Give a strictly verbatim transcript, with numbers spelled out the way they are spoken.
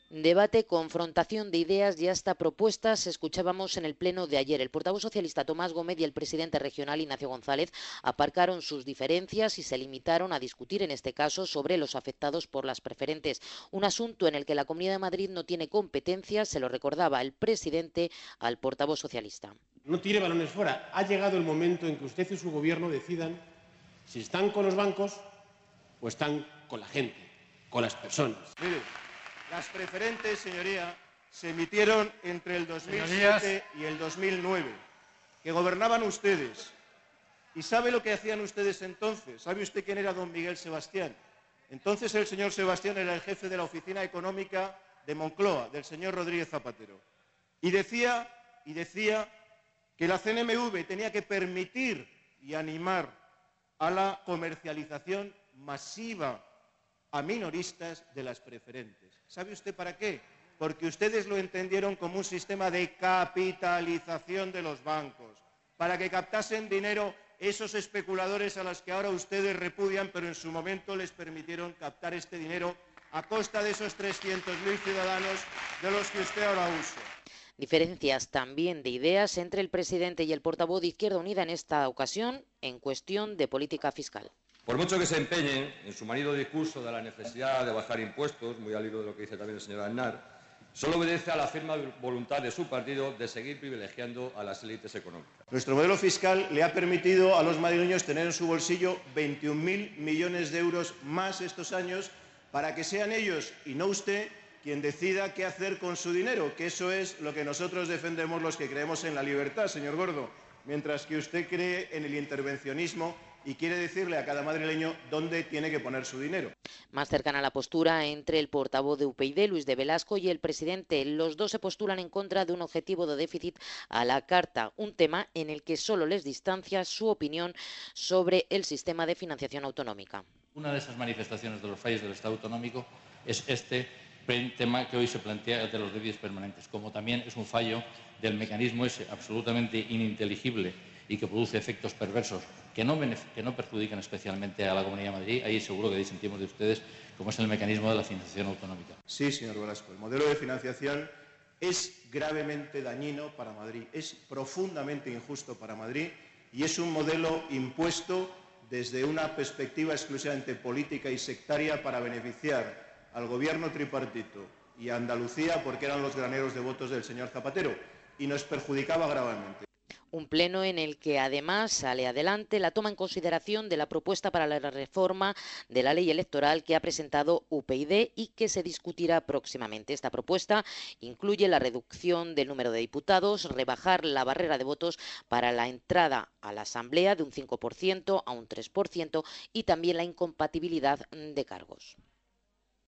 Debate, confrontación de ideas y hasta propuestas escuchábamos en el pleno de ayer. El portavoz socialista Tomás Gómez y el presidente regional Ignacio González aparcaron sus diferencias y se limitaron a discutir en este caso sobre los afectados por las preferentes, un asunto en el que la Comunidad de Madrid no tiene competencias, se lo recordaba el presidente al portavoz socialista. No tire balones fuera. Ha llegado el momento en que usted y su gobierno decidan si están con los bancos o están con la gente, con las personas. Mire, las preferentes, señoría, se emitieron entre el dos mil siete Señorías. y el dos mil nueve, que gobernaban ustedes. ¿Y sabe lo que hacían ustedes entonces? ¿Sabe usted quién era don Miguel Sebastián? Entonces el señor Sebastián era el jefe de la oficina económica de Moncloa, del señor Rodríguez Zapatero. Y decía, y decía que la C N M V tenía que permitir y animar a la comercialización masiva a minoristas de las preferentes. ¿Sabe usted para qué? Porque ustedes lo entendieron como un sistema de capitalización de los bancos, para que captasen dinero esos especuladores a los que ahora ustedes repudian, pero en su momento les permitieron captar este dinero a costa de esos trescientos mil ciudadanos de los que usted ahora usa. Diferencias también de ideas entre el presidente y el portavoz de Izquierda Unida en esta ocasión en cuestión de política fiscal. Por mucho que se empeñen en su manido discurso de la necesidad de bajar impuestos, muy al hilo de lo que dice también el señor Aznar, solo obedece a la firme voluntad de su partido de seguir privilegiando a las élites económicas. Nuestro modelo fiscal le ha permitido a los madrileños tener en su bolsillo veintiún mil millones de euros más estos años para que sean ellos y no usted quien decida qué hacer con su dinero, que eso es lo que nosotros defendemos los que creemos en la libertad, señor Gordo, mientras que usted cree en el intervencionismo y quiere decirle a cada madrileño dónde tiene que poner su dinero. Más cercana a la postura entre el portavoz de U P YD, Luis de Velasco, y el presidente. Los dos se postulan en contra de un objetivo de déficit a la carta, un tema en el que solo les distancia su opinión sobre el sistema de financiación autonómica. Una de esas manifestaciones de los fallos del Estado autonómico es este tema que hoy se plantea de los déficits permanentes, como también es un fallo del mecanismo ese absolutamente ininteligible y que produce efectos perversos que no, que no perjudican especialmente a la Comunidad de Madrid. Ahí seguro que disentimos de ustedes, como es el mecanismo de la financiación autonómica. Sí, señor Velasco, el modelo de financiación es gravemente dañino para Madrid, es profundamente injusto para Madrid y es un modelo impuesto desde una perspectiva exclusivamente política y sectaria para beneficiar al gobierno tripartito y a Andalucía porque eran los graneros de votos del señor Zapatero y nos perjudicaba gravemente. Un pleno en el que además sale adelante la toma en consideración de la propuesta para la reforma de la ley electoral que ha presentado U P YD y que se discutirá próximamente. Esta propuesta incluye la reducción del número de diputados, rebajar la barrera de votos para la entrada a la Asamblea de un cinco por ciento a un tres por ciento y también la incompatibilidad de cargos.